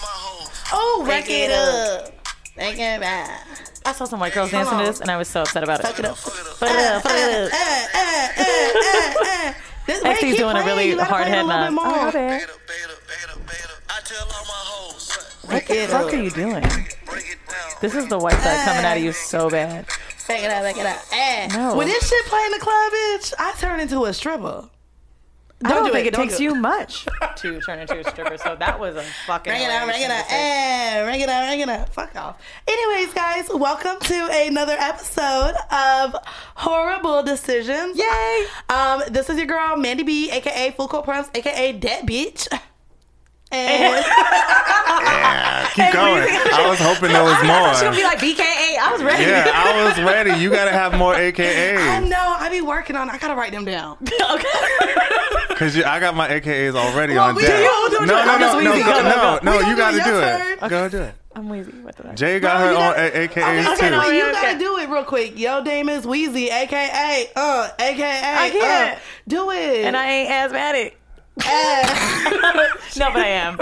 Oh, wreck it up. Take it back. I saw some white girls dancing to this, and I was so upset about it. Fuck it up. XD's doing a really hard head nod. What the fuck are you doing? This is the white side coming out of you so bad. Back it up. No. When this shit play in the club, bitch, I turn into a stripper. I don't think it takes you much to turn into a stripper, so that was a fucking Ring it up. Fuck off. Anyways, guys, welcome to another episode of Horrible Decisions. Yay! This is your girl, Mandy B, a.k.a. Full Court Press, a.k.a. That Bitch. And Yeah, keep going. I was hoping there was I thought she more. would be like BKA. I was ready. Yeah, I was ready. You gotta have more AKAs. I know, I be working on it. I gotta write them down. Okay. Cause I got my AKAs already Well, on we deck. do. No, I'm just wheezy. Go. you gotta your do turn. it. Go do it. I'm wheezy. What the heck? Jay got No, her you own gotta- AKAs Okay, no, too. you Okay. gotta do it real quick. Yo, name is Wheezy, a.k.a. A.k.a. I can't. Do it. And I ain't asthmatic. No, but I am.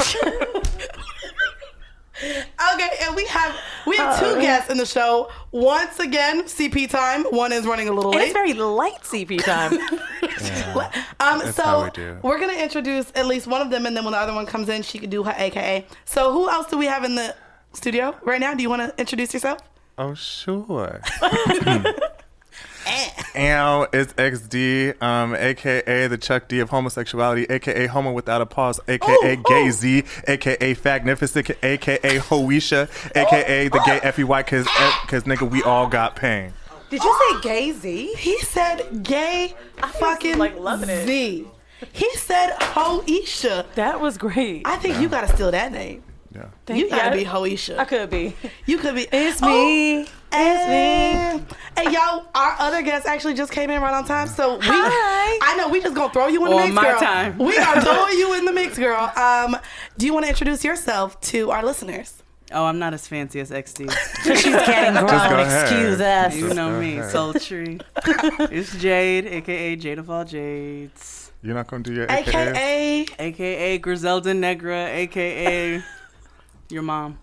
Okay, and we have two guests in the show. Once again, CP time. One is running a little And late. it's very light CP time. That's So how we do. we're gonna introduce at least one of them, and then when the other one comes in, she could do her AKA. So who else do we have in the studio right now? Do you want to introduce yourself? Oh sure. It's XD, aka the Chuck D of homosexuality, aka homo without a pause, aka gay Z, aka fagnificent, aka Hoisha, aka the gay FEY, cause nigga we all got pain. Did you say gay Z? He said gay fucking like, loving it. Z. He said Hoisha. That was great. I think you gotta steal that name. Yeah. You gotta be I Hoisha. could be. You could be. It's me. It's me. And y'all, our other guest actually just came in right on time. So Hi. I know we just gonna throw you in the mix, my girl. time. We are throwing you in the mix, girl. Do you want to introduce yourself to our listeners? Oh, I'm not as fancy as XD. She's getting Just go grown. ahead. Excuse us. You know Go me, ahead. sultry. It's Jade, aka Jade of all Jades, You're not gonna do your AKAs? AKA. aka Griselda Negra, aka your mom.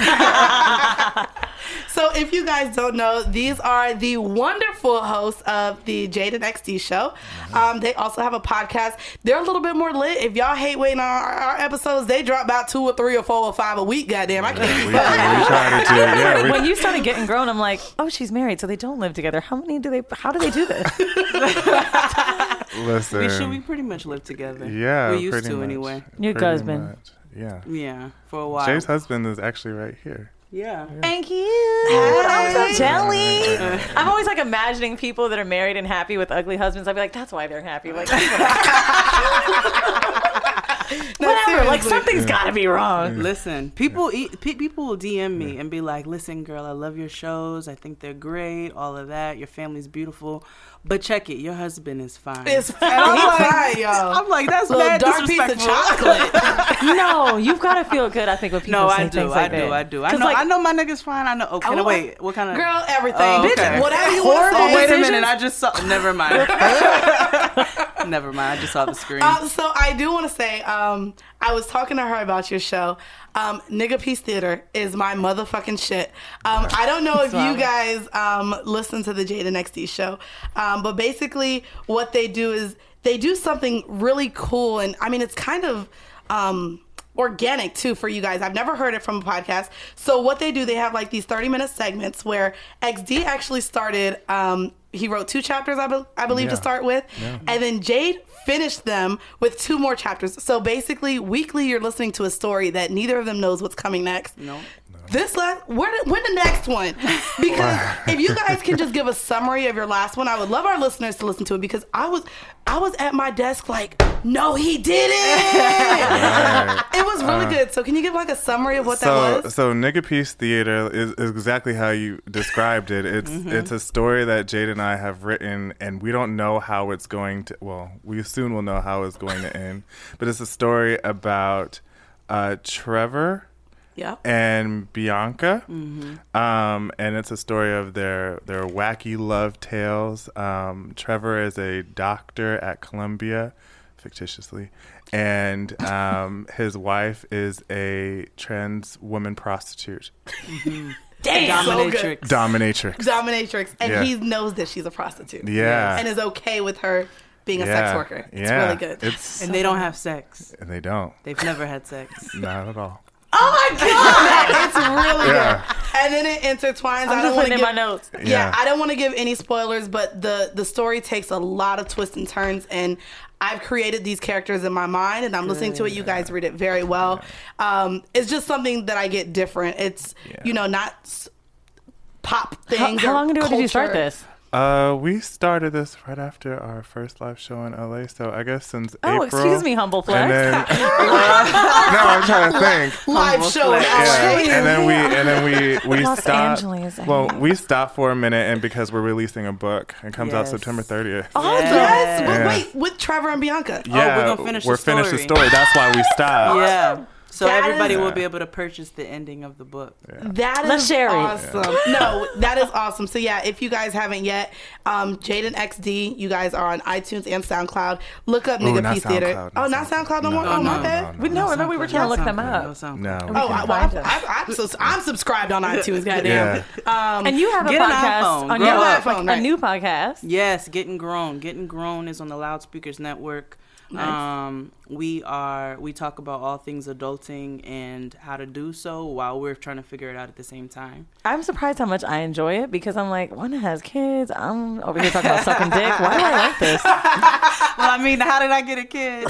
So if you guys don't know, these are the wonderful hosts of the Jade and XD show. They also have a podcast. They're a little bit more lit. If y'all hate waiting on our episodes, they drop about 2 or 3 or 4 or 5 a week. Goddamn, I We can't. tried to do. Yeah, When you started getting grown, I'm like, oh, she's married, so they don't live together. How do they do this? listen. We pretty much live together. Yeah, we used pretty to much. anyway. Your Pretty husband. much. Yeah. Yeah, for a while. Jay's husband is actually right here. Yeah. Thank you. I'm so jelly. I'm always like imagining people that are married and happy with ugly husbands. I'd be like, that's why they're happy. Like, whatever. Like, something's got to be wrong. Listen, people people will DM me and be like, "Listen, girl, I love your shows. I think they're great. All of that. Your family's beautiful, but check it. Your husband is fine." It's And I'm like, fine, y'all. I'm like, that's Little mad dark piece of disrespectful. chocolate. No, you've got to feel good, I think, when people No, say I do, things I like do, that. I do. 'Cause, I know my nigga's fine. I know. Okay, Oh, no, wait. What kind of Girl, everything. Oh, okay. Bitch, whatever you want to Oh, say. wait a decisions? minute. I just saw. Never mind. Never mind. I just saw the screen. So I do want to say, I was talking to her about your show. Nigga Peace Theater is my motherfucking shit. I don't know if you guys listen to the Jade and XD show, but basically what they do is they do something really cool, and I mean it's kind of organic too for you guys. I've never heard it from a podcast. So what they do, they have like these 30-minute segments where XD actually started. He wrote 2 chapters, I believe, to Yeah. start with, and then Jade finished them with 2 more chapters. So basically, weekly, you're listening to a story that neither of them knows what's coming next. No. This last, when the next one? Because if you guys can just give a summary of your last one, I would love our listeners to listen to it, because I was at my desk like, no, he didn't. It was really good. So can you give like a summary of what that was? So Nigga Peace Theater is exactly how you described it. It's a story that Jade and I have written, and we don't know how it's going to. Well, we soon will know how it's going to end. But it's a story about Trevor. Yeah. And Bianca, and it's a story of their wacky love tales. Trevor is a doctor at Columbia, fictitiously, and his wife is a trans woman prostitute. Damn, Dominatrix. and he knows that she's a prostitute. Yeah, and is okay with her being a sex worker. It's really good. And they don't have sex. And they don't. They've never had sex. Not at all. Oh my god, it's really good. And then it intertwines. I'm just putting in my notes. Yeah, I don't want to give any spoilers, but the story takes a lot of twists and turns, and I've created these characters in my mind, and I'm listening to it. You guys read it very well. It's just something that I get different. It's not pop things. How long ago did you start this? We started this right after our first live show in LA, so I guess since April. Oh, excuse me, humble flex. And then, no, I'm trying to think. Live show in LA. Yeah. And then we Los stopped. Angeles. Well, we stopped for a minute, and because we're releasing a book, it comes out September 30th. Oh yes! But wait, with Trevor and Bianca. Yeah, we're gonna finish the story. Finished the story. That's why we stopped. Yeah. So That everybody is- will be able to purchase the ending of the book. That Let's is share it. awesome. No, that is awesome. So yeah, if you guys haven't yet, Jaden XD, you guys are on iTunes and SoundCloud. Look up Nigga not Peace Theater. SoundCloud, Oh, not not SoundCloud no more. No, Oh, my no, bad. No, remember we were trying to look them up. No. I'm subscribed on iTunes. Goddamn. And you have a Get an podcast iPhone. on Grow your up. iPhone, a right. new podcast. Yes, Getting Grown. Getting Grown is on the Loudspeakers Network. Nice. We talk about all things adulting and how to do so while we're trying to figure it out at the same time. I'm surprised how much I enjoy it because I'm like, one has kids. I'm over here talking about sucking dick. Why do I like this? Well, I mean, how did I get a kid?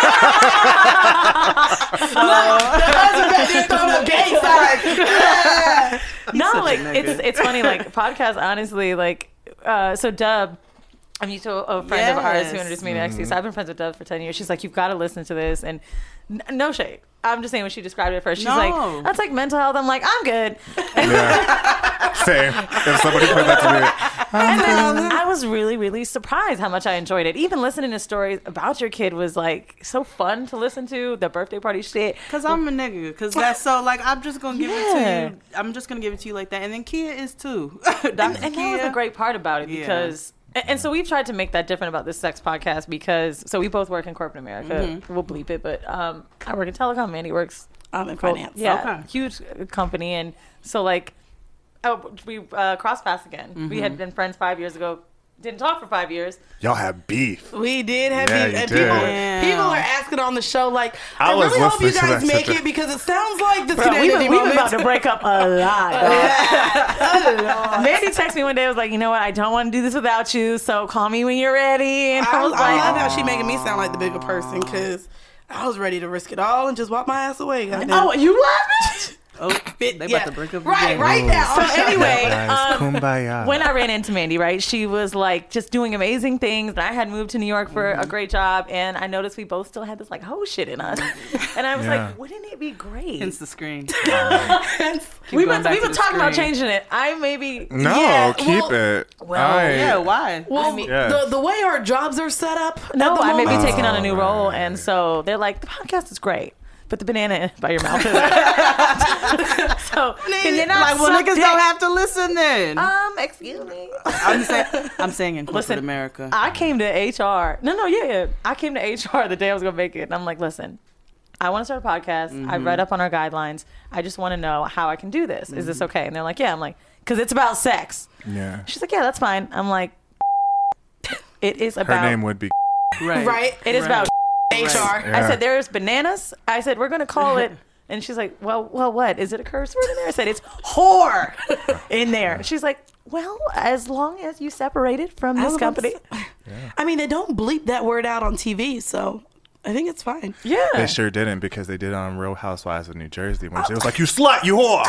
No, like nigga. it's funny. Like podcast, honestly, like so Dub. I'm used to a friend of ours who introduced me to XC. So I've been friends with Dub for 10 years. She's like, you've got to listen to this. And no shade. I'm just saying when she described it first. She's like, that's like mental health. I'm like, I'm good. Yeah. Same. If somebody put that to me. And then I was really, really surprised how much I enjoyed it. Even listening to stories about your kid was like so fun to listen to. The birthday party shit. Because I'm a nigga. Because that's so, like, I'm just going to give it to you. I'm just going to give it to you like that. And then Kia is too. And that was the great part about it because... And so we've tried to make that different about this sex podcast because we both work in corporate America. Mm-hmm. We'll bleep it, but I work in telecom. Mandy works in finance. Yeah, huge company. And so we crossed paths again. Mm-hmm. We had been friends 5 years ago. Didn't talk for 5 years. Y'all have beef. We did have Yeah, beef. you And did. people are asking on the show, like, I I was really hope you listening to guys that make shit. it because it sounds like this Bro, we've community been about to break up a lot. Mandy texted me one day. I was like, you know what? I don't want to do this without you. So call me when you're ready. And I was I like, love how she making me sound like the bigger person because I was ready to risk it all and just walk my ass away. Goddamn. oh, you love it? Oh, they about to break up again. Right now. So anyway, Guys, kumbaya. when I ran into Mandy, right, she was like just doing amazing things. And I had moved to New York for a great job, and I noticed we both still had this like hoe shit in us. And I was like, wouldn't it be great? Hence the screen. We've been talking about changing it. I maybe No, keep it. Yeah, why? Well, Yes. the way our jobs are set up. no, at the I may be moment- taking on a new role, and so they're like, the podcast is great. Put the banana by your mouth. So can you not Like, well, suck niggas dick? don't have to listen then. Excuse me. I'm saying in corporate America. I came to HR. Yeah. I came to HR the day I was gonna make it, and I'm like, listen, I want to start a podcast. I read up on our guidelines. I just want to know how I can do this. Is this okay? And they're like, yeah. I'm like, because it's about sex. Yeah. She's like, yeah, that's fine. I'm like, it is Her about. name would be. Right? It is about HR. Yeah. I said, there's bananas. I said, we're going to call it. And she's like, well, what? Is it a curse word in there? I said, it's whore in there. She's like, well, as long as you separate it from this company. I mean, they don't bleep that word out on TV, so I think it's fine. Yeah. They sure didn't because they did it on Real Housewives of New Jersey when she was like, you slut, you whore.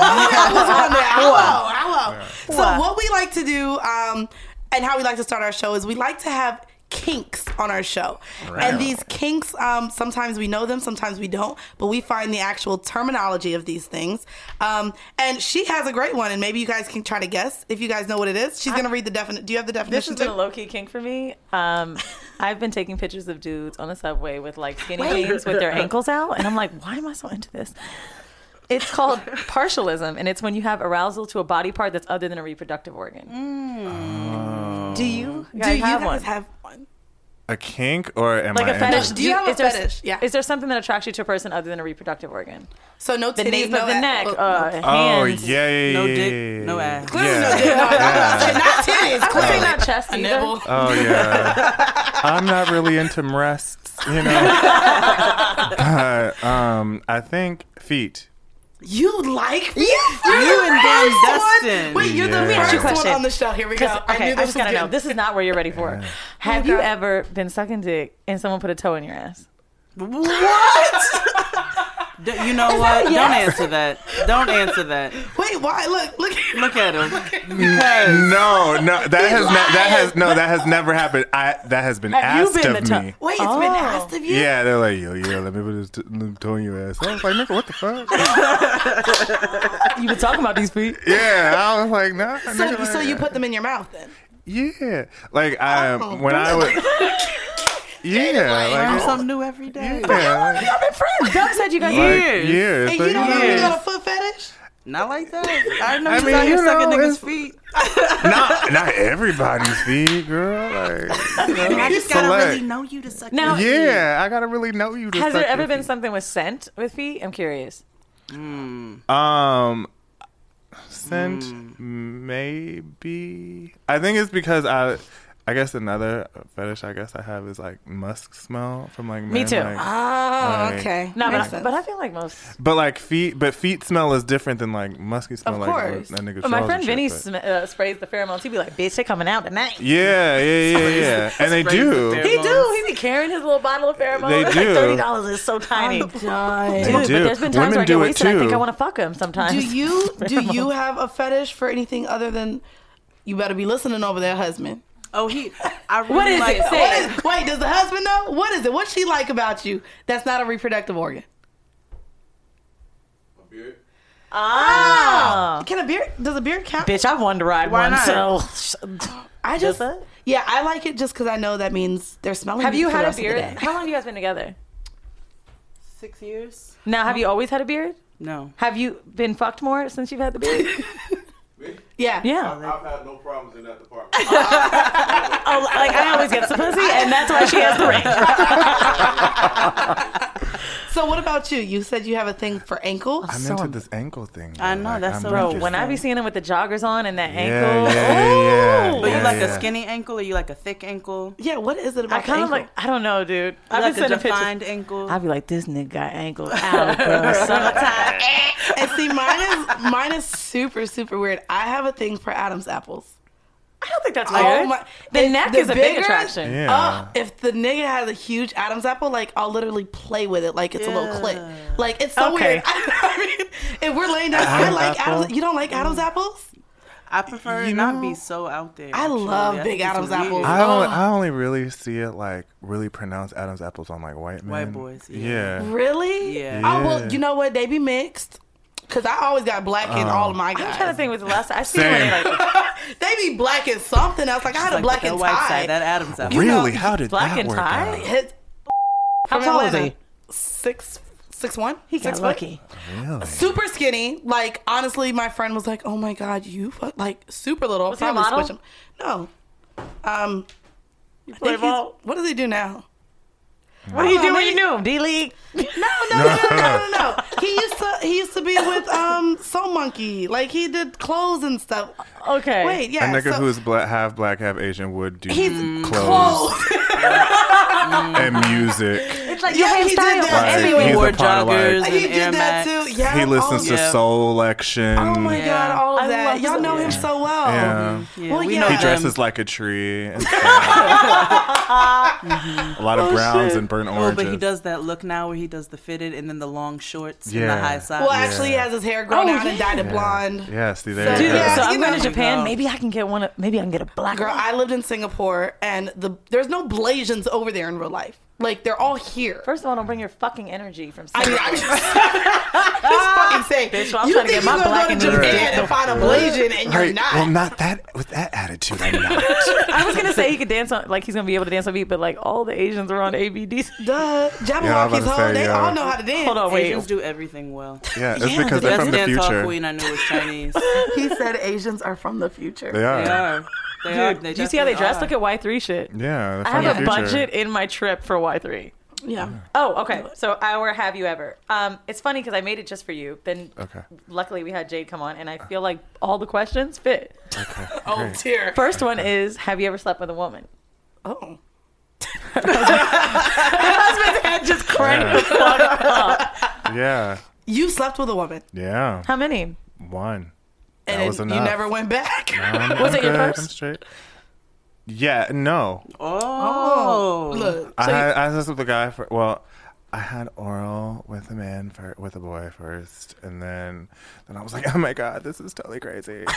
Hello. So what we like to do and how we like to start our show is we like to have kinks on our show. Right. And these kinks, sometimes we know them, sometimes we don't, but we find the actual terminology of these things. And she has a great one, and maybe you guys can try to guess if you guys know what it is. She's going to read the definition. Do you have the This definition has been a too? low-key kink for me. I've been taking pictures of dudes on the subway with like skinny jeans with their ankles out, and I'm like, why am I so into this? It's called partialism, and it's when you have arousal to a body part that's other than a reproductive organ. Do you Do you have guys one? have one? A kink or am Like I a fetish? Do you have a is there- fetish? Yeah. Is there something that attracts you to a person other than a reproductive organ? So no The titties, nape no of the neck, Oh hands. yeah. No dick, no ass. Clearly Yeah. no dick, no ass. Not titties. I would say Clearly not chest a either. nibble. Oh yeah. I'm not really into breasts, you know. But I think feet. You like feet? You and Dan Dustin. Wait, you're Yeah. the Let me ask you a first one question. on the show. Here we go. Okay, knew I this just was gotta know. good. This is not where you're ready for. Have you God. ever been sucking dick and someone put a toe in your ass? What? You know what? yes? Don't answer that. Don't answer that. Wait, why? Look. Look at him. Because No, that has never happened. That has been Have you asked been of the toe? me. Wait, it's been asked of you? Yeah, they're like, yo, let me put this toe in your ass. I was like, nigga, what the fuck? You been talking about these feet? Yeah, I was like, nah. nigga, So like, you put them in your mouth then? yeah, like Oh, when I was, yeah, learn like something new every day. yeah, like, Y'all been friends. Doug said you guys Years. years. Hey, 3 you don't know you years. got a foot fetish? Not like that. I know I he's mean, out here you know, sucking niggas' it's- feet. not everybody's feet, girl. Like, you know, I just gotta select. really know you to suck. Now- your feet. Yeah, I gotta really know you. To Has suck there ever your been feet. something with scent with feet? I'm curious. Scent maybe. I think it's because I guess another fetish I have is like musk smell from like men. Me too. Like, Oh, Like- okay. No, Makes sense. but I feel like most. but like feet smell is different than like musky smell. Of like course. that nigga But my drawers friend and Vinny shit, but- sprays the pheromones. He'd be like, "Bitch, they coming out tonight." Yeah, and they Sprays do. the He do. He be carrying his little bottle of pheromones. They Like do. $30 is so tiny. I'm done. They Dude, but do. there's been times Women where I get do it wasted. I think too. I want to fuck him sometimes. Do you have a fetish for anything other than? You better be listening over there, husband. Oh, I really What is like. it? Say it. Wait, does the husband know? What is it? What's she like about you? That's not a reproductive organ. Ah. Can a beard? Does a beard count? Bitch, I've wanted to ride Why one, not? so. I just, Does it? yeah, I like it just because I know that means they're smelling. Have me you for the had a rest of the beard? day. How long have you guys been together? 6 years? Now, have you always had a beard? No. Have you been fucked more since you've had the beard? Yeah. Yeah. I've had no problems in that department. Oh, like I always get the pussy, and that's why she has the ring. So what about you? You said you have a thing for ankles. I'm into this ankle thing. I know, that's so Bro, interesting. when I be seeing him with the joggers on and that Yeah, ankle, yeah. But you like yeah. a skinny ankle or you like a thick ankle? Yeah. What is it about I kind of the ankle? like, I don't know, dude. You I've like been a sending pictures. defined ankle? I'd be like, this nigga got ankles out, bro. Summertime. And see, mine is super super weird. I have a thing for Adam's apples. I don't think that's Oh weird. my- The if neck the is a big bigger- attraction. Yeah. If the nigga has a huge Adam's apple, like I'll literally play with it like it's a little clit. Like it's so Okay. weird. I mean, if we're laying down, I Adam's like apple? Adam's. You don't like Adam's apples? I prefer it You not know, be so out there. I love actually. big think it's Adam's weird. apples. I only really see it like really pronounced Adam's apples on like white men. White boys, yeah. Yeah. Really? Yeah. Oh well, Yeah. you know what? They be mixed. Cause I always got black in all of my guys. I'm trying to think with the last I see when they Same. like They be black in something else. Like I had a Like black that and white tie. side, that Adam's apple. Really? know, How did black that and work tie? out? His, how from tall is Atlanta. he? 6'1". He got 6 foot. lucky. Really? Super skinny. Like honestly, my friend was like, "Oh my god, you like super little." Was he a Probably model? switch him. No. I play think he's, ball? what does he do now? What do you do when maybe- you knew him? D-League? No. He used to be with Soul Monkey. Like he did clothes and stuff. Okay. Wait, yeah. A nigga so who's half black, half Asian would do he's clothes and music. It's like Yeah, your he did hairstyle. that. Like, Everywhere. he's Wore a part of, joggers like, he and did Air that Max. too. Yeah. he listens to yeah. Soul Action. Oh my Yeah. god, all of I that. love Y'all know him Soul. so well. Yeah. Yeah, Well, we yeah. know He He dresses like a tree. And stuff. A lot of browns and burnt Oh, oranges. but he does that look now where he does the fitted and then the long shorts and the Yeah. high side. Well, actually, he has his hair grown out and dyed it Yeah. blonde. Yeah, see there. So- you Dude, go. Yeah, so you I'm going know. to Japan. Oh. Maybe I can get one. Maybe I can get a black Girl, one. I lived in Singapore, and there's no Blasians over there in real life. Like they're all here. First of all, don't bring your fucking energy from I mean, Singapore. I just fucking say, Bitch, well, I'm you trying to think get my you gonna black go and to blue Japan dick. and find a Blasian and you're Right. not? Well, not that with that attitude. I'm not. I was going to say he could dance on, like he's going to be able to dance on beat, but like all the Asians are on ABDs. Duh, Yeah, I was Jabberwocky's about to home. say, They yeah. all know how to dance. Hold on, wait. Asians do everything well. Yeah, it's Yeah, because the they're Best from the dance hall future. queen I knew was Chinese. He said Asians are from the future. They They are. are. They do you see how they dress? are. Look at Y3 shit. Yeah, I have a budget in my trip for Y3. Yeah. Oh, okay. So our Have You Ever? It's funny because I made it just for you. Then, luckily, we had Jade come on, and I feel like all the questions fit. Okay. Oh, dear. First one is, have you ever slept with a woman? Oh. Her husband's head just cranked the fuck up. Yeah. You slept with a woman. Yeah. How many? One. And That was then enough. you never went back. Was it your good. first? I'm straight. Yeah, no. Oh. Look. I was with the guy for, well, I had oral with a man, with a boy first, and then I was like, oh my God, this is totally crazy.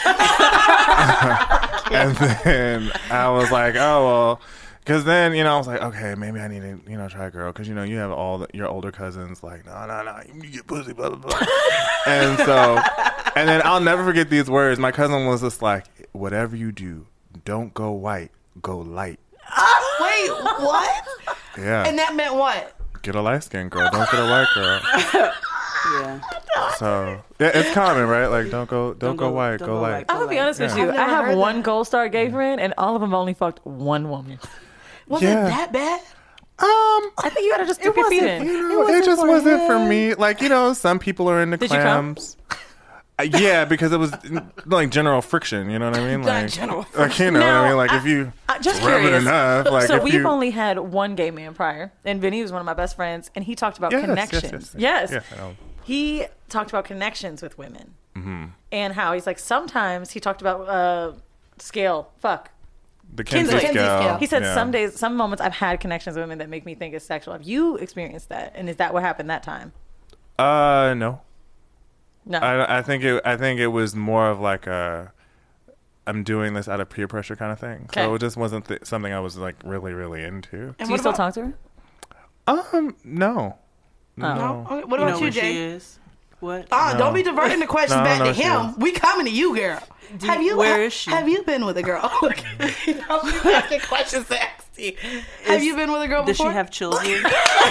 And then I was like, oh, well, because then, I was like, okay, maybe I need to, try a girl, because, you have all your older cousins like, no, you get pussy, blah, blah, blah. And so, and then I'll never forget these words. My cousin was just like, whatever you do, don't go white, go light. Wait, what? Yeah. And that meant what? Get a light skinned girl, don't get a white girl. Yeah. So yeah, it's common, right? Like don't go white, go light. I'm gonna be honest with you. I've never I have heard one that. Gold Star gay friend, and all of them only fucked one woman. Was it that bad? I think you gotta just stick your feet in. It just wasn't for me. Like some people are into Did you come? clams. Yeah, because it was like general friction. You know what I mean? Like general like you know what I mean? Like if you just rub it curious. enough, like So if we've you, only had one gay man prior, and Vinny was one of my best friends, and he talked about connections. Yes. Yeah, I know. He talked about connections with women, and how he's like sometimes he talked about scale. Fuck. The Kinsey Kinsey scale. scale. He said Yeah. some days, some moments I've had connections with women that make me think it's sexual. Have you experienced that? And is that what happened that time? No. No. I think it was more of like I'm doing this out of peer pressure kind of thing. Okay. So it just wasn't something I was like really, really into. And Do you still talk to her? No. No. Okay, what You about know you, where she Jay? is? What? Don't be diverting the questions No, back to no, she him. is. We coming to you, girl. Where is she? Have you been with a girl? I'm asking questions to ask you. Have you been with a girl Does before? she have children?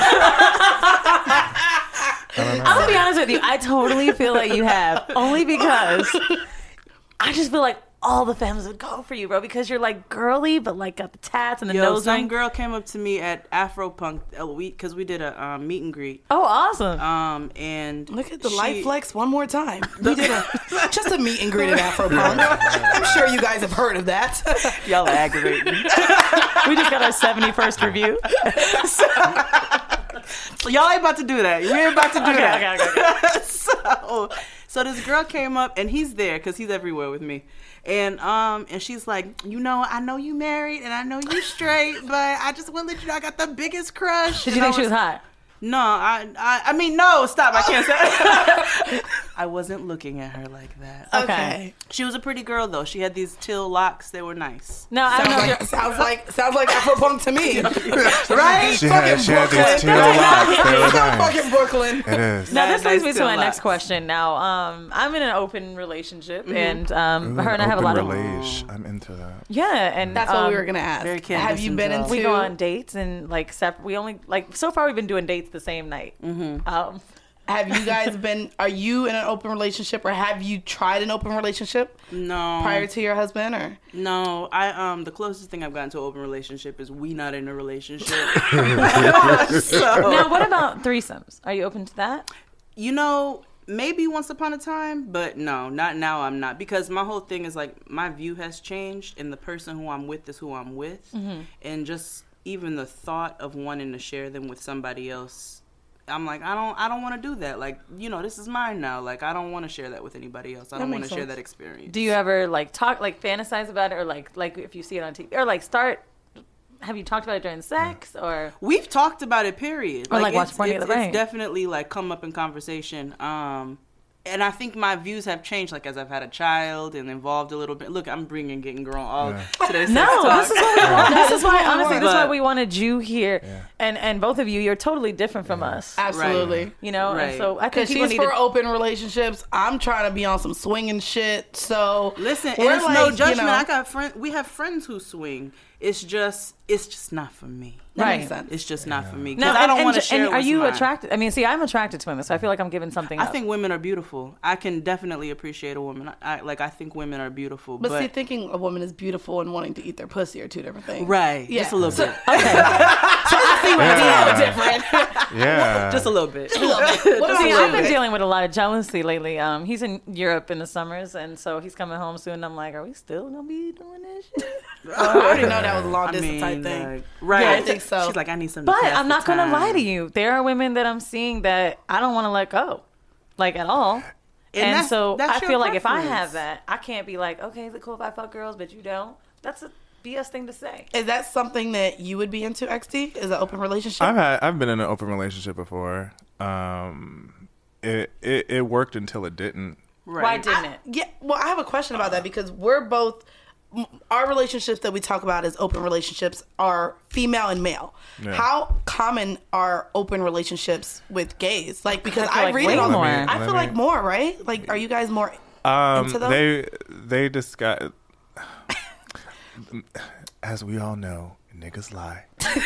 I'm gonna be honest with you. I totally feel like you have, only because I just feel like all the femmes would go for you, bro, because you're like girly, but like got the tats and the nose some ring. girl came up to me at Afropunk because we did a meet and greet. Oh, awesome! And Look at the light flex one more time. We did just a meet and greet at Afropunk. I'm sure you guys have heard of that. Y'all are aggravating. We just got our 71st review. Y'all ain't about to do that. We ain't about to do that. Okay. So this girl came up, and he's there because he's everywhere with me. And she's like, I know you married, and I know you straight, but I just want to let you know I got the biggest crush. Did you think she was hot? No, I mean, no, stop. I can't say. I wasn't looking at her like that. Okay. She was a pretty girl, though. She had these teal locks. They were nice. No, I don't know. if you're- Sounds like Afropunk to me. Right? She had these teal locks. They were nice. Fucking Brooklyn. It is. Now this leads me to Nice my to next laugh. question. Now, I'm in an open relationship, and her and I have a lot of I'm into that. and That's what we were gonna ask. very Have you been candid into? We go on dates and like we only like so far we've been doing dates the same night. Have you guys been? Are you in an open relationship, or have you tried an open relationship No. prior to your husband? Or No, the closest thing I've gotten to an open relationship is we not in a relationship. Now, what about threesomes? Are you open to that? Maybe once upon a time, but no, not now. I'm not, because my whole thing is like my view has changed, and the person who I'm with is who I'm with, and just even the thought of wanting to share them with somebody else, I'm like, I don't want to do that. Like, this is mine now. Like, I don't want to share that with anybody else. I don't want to share that experience. Do you ever like talk, like fantasize about it, or like if you see it on TV, or like have you talked about it during sex, or? We've talked about it, period. Or like watch Barney of the Brain. It's definitely like come up in conversation. And I think my views have changed, like, as I've had a child and involved a little bit. Look, I'm bringing getting grown all today's No, sex talk. this is what we want. This is why, honestly, this is why But- we wanted you here, and both of you, you're totally different from us. absolutely. You know, and Right. so I think Because people she's need for to. open relationships. I'm trying to be on some swinging shit. So Listen, and we're it's no like, judgment. I got we have friends who swing, it's just not for me. That makes sense. It's just not for me. No, I don't want to share. And are you attracted? I mean, see, I'm attracted to women, so I feel like I'm giving something. I think women are beautiful. I can definitely appreciate a woman. I think women are beautiful. But see, thinking a woman is beautiful and wanting to eat their pussy are two different things. Right. Yeah. Just a little bit. Okay. So I see where it's a little different. Yeah. Just a little bit. See, I've been dealing with a lot of jealousy lately. He's in Europe in the summers, and so he's coming home soon. And I'm like, are we still gonna be doing this shit? I already know that was a long distance type thing. Right. Yeah, I think so. She's like, I need some. But I'm not gonna lie to you. There are women that I'm seeing that I don't want to let go, like at all. And so I feel like if I have that, I can't be like, okay, is it cool if I fuck girls, but you don't? That's a BS thing to say. Is that something that you would be into, XD? Is an open relationship? I've been in an open relationship before. It worked until it didn't. Right. Why didn't it? Yeah. Well, I have a question about that because we're both. Our relationships that we talk about as open relationships are female and male. Yeah. How common are open relationships with gays? Like, because I read it all more. I feel like more, right? Like, are you guys more into those? They discuss, as we all know, niggas lie.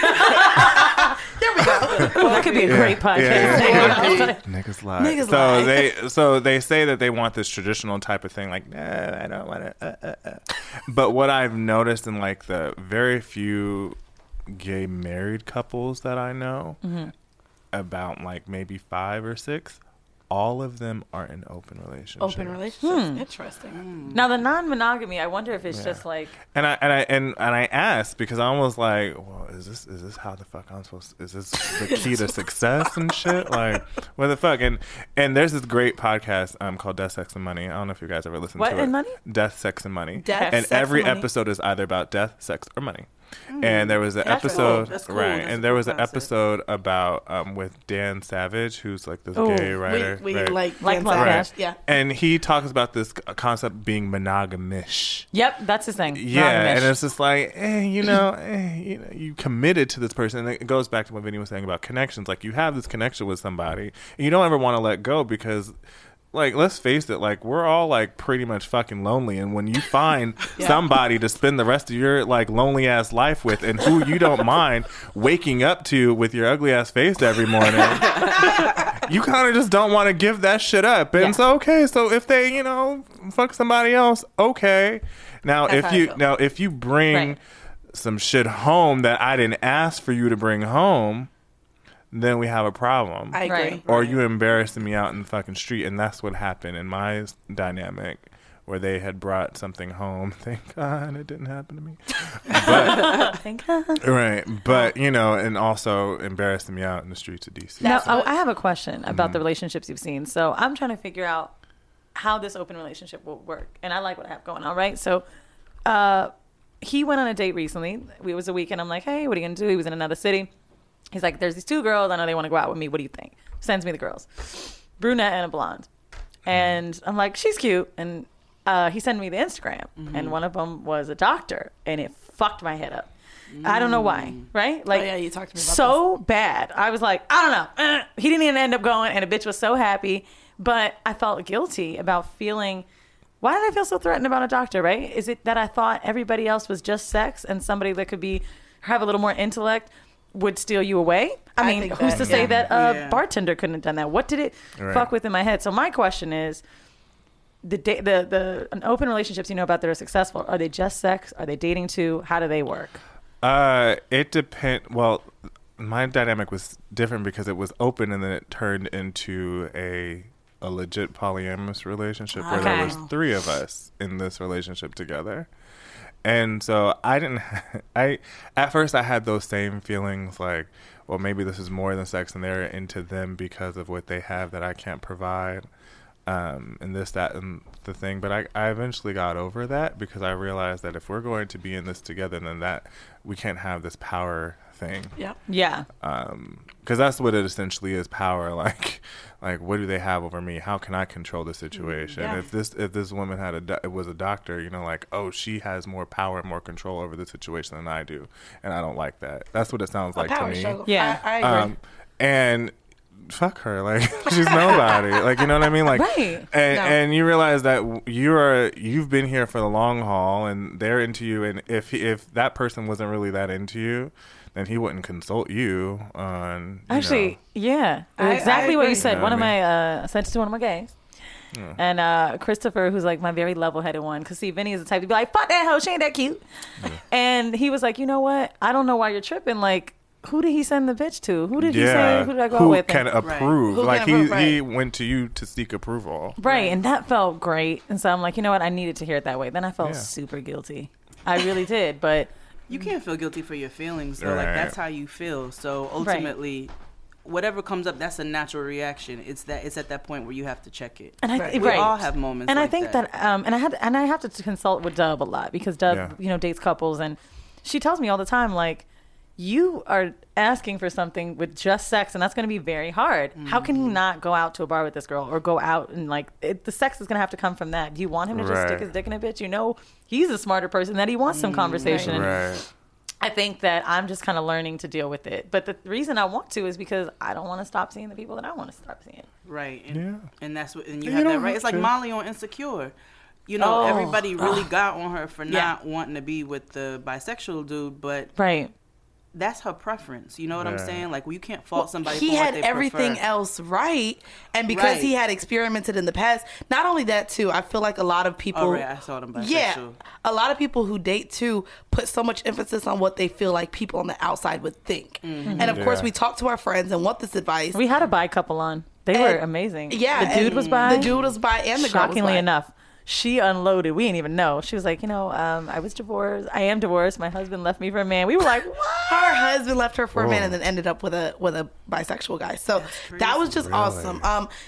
There we go. Well, that could be a great podcast. Yeah. Niggas lie. Niggas lie. So they say that they want this traditional type of thing, like, nah, I don't want to. But what I've noticed in like the very few gay married couples that I know, about like maybe 5 or 6, all of them are in open relationships. Open relationships. Interesting. Now the non-monogamy, I wonder if it's just like. And I asked because I was like, well, is this how the fuck I'm supposed to, is this the key to success and shit? Like, what the fuck? And there's this great podcast called Death, Sex, and Money. I don't know if you guys ever listened to it. What and money? Death, Sex, and Money. Death, and sex, every and money. episode is either about death, sex, or money. And there was an episode, That's cool. right? That's And there was an concept. episode about with Dan Savage, who's like this gay writer. We right? like podcast. Right. Yeah. And he talks about this concept being monogamish. Yep, that's his thing. Yeah, Monogamish. and it's just like, you committed to this person. And it goes back to what Vinny was saying about connections. Like, you have this connection with somebody, and you don't ever want to let go because, like, let's face it, like, we're all, like, pretty much fucking lonely. And when you find somebody to spend the rest of your, like, lonely-ass life with and who you don't mind waking up to with your ugly-ass face every morning, you kind of just don't want to give that shit up. And so, okay, so if they, fuck somebody else, okay. Now, if you bring some shit home that I didn't ask for you to bring home, then we have a problem. I agree. Right. Or you embarrassing me out in the fucking street. And that's what happened in my dynamic, where they had brought something home. Thank God it didn't happen to me. But, Thank God. right. But, and also embarrassing me out in the streets of D.C. Now, I have a question about the relationships you've seen. So I'm trying to figure out how this open relationship will work. And I like what I have going on, right? So he went on a date recently. It was a weekend. I'm like, hey, what are you going to do? He was in another city. He's like, there's these 2 girls. I know they want to go out with me. What do you think? Sends me the girls. Brunette and a blonde. And I'm like, she's cute. And he sent me the Instagram. And one of them was a doctor. And it fucked my head up. I don't know why. Right? Like, you talked to me about so bad. I was like, I don't know. He didn't even end up going. And the bitch was so happy. But I felt guilty about feeling... Why did I feel so threatened about a doctor, right? Is it that I thought everybody else was just sex and somebody that could have a little more intellect would steal you away? I mean, think who's that, to say that a bartender couldn't have done that? What did it fuck with in my head? So my question is, the open relationships about that are successful, are they just sex? Are they dating too? How do they work? It depends. Well, my dynamic was different because it was open and then it turned into a legit polyamorous relationship where there was 3 of us in this relationship together. And so at first I had those same feelings like, well, maybe this is more than sex and they're into them because of what they have that I can't provide. And this, that, and the thing. But I eventually got over that because I realized that if we're going to be in this together, then that we can't have this power thing. Yep. Yeah. Because that's what it essentially is, power. Like what do they have over me? How can I control the situation? Yeah. If this woman was a doctor, like, oh, she has more power and more control over the situation than I do, and I don't like that. That's what it sounds like to me. Struggle. Yeah. I agree. And fuck her. Like, she's nobody. Like, you know what I mean? Like, Right. And you realize that you've been here for the long haul, and they're into you. And if that person wasn't really that into you, then he wouldn't consult you on. Actually, yeah, exactly what you said. You know what I sent it to one of my gays. Yeah. And Christopher, who's like my very level-headed one, because see, Vinny is the type to be like, fuck that hoe, she ain't that cute. Yeah. And he was like, you know what? I don't know why you're tripping. Like, who did he send the bitch to? Who did he say? Who did I go with? Who can approve? Right. Like, he went to you to seek approval. Right, and that felt great. And so I'm like, you know what? I needed to hear it that way. Then I felt super guilty. I really did, but... You can't feel guilty for your feelings, though. Like, that's how you feel. So ultimately... Whatever comes up, that's a natural reaction. It's at that point where you have to check it. And we all have moments. And like I think that I have to consult with Dub a lot because Dub, dates couples, and she tells me all the time, like, you are asking for something with just sex, and that's going to be very hard. Mm-hmm. How can he not go out to a bar with this girl or go out and the sex is going to have to come from that? Do you want him to just stick his dick in a bitch? You know, he's a smarter person that he wants some conversation. Right. I think that I'm just kind of learning to deal with it. But the reason I want to is because I don't want to stop seeing the people that I want to stop seeing. Right. And that's what, and you have that right. It's like Molly on Insecure. You know, everybody really got on her for not wanting to be with the bisexual dude, but that's her preference. You know what I'm saying? Like, you can't fault somebody for what they prefer. He had everything else right. And because he had experimented in the past, not only that, too, I feel like a lot of people... Oh, right. I saw them bisexual. Yeah. A lot of people who date, too, put so much emphasis on what they feel like people on the outside would think. Mm-hmm. And, of course, we talk to our friends and want this advice. We had a bi couple on. They were amazing. Yeah. The dude was bi. The dude was bi and the girl was bi. Shockingly enough. She unloaded. We didn't even know. She was like, I was divorced. I am divorced. My husband left me for a man. We were like, what? Her husband left her for a man and then ended up with a bisexual guy. So that was just awesome.